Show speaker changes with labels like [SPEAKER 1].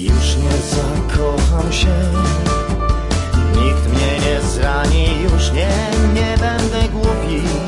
[SPEAKER 1] Już nie zakocham się, nikt mnie nie zrani. Już nie będę głupi.